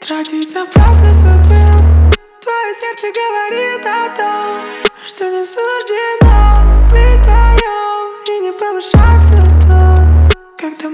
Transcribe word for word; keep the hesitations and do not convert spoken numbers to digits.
Тратить напрасно свой пыл. Твое сердце говорит о том, что не суждено быть твоим и не повышать свой тон. Когда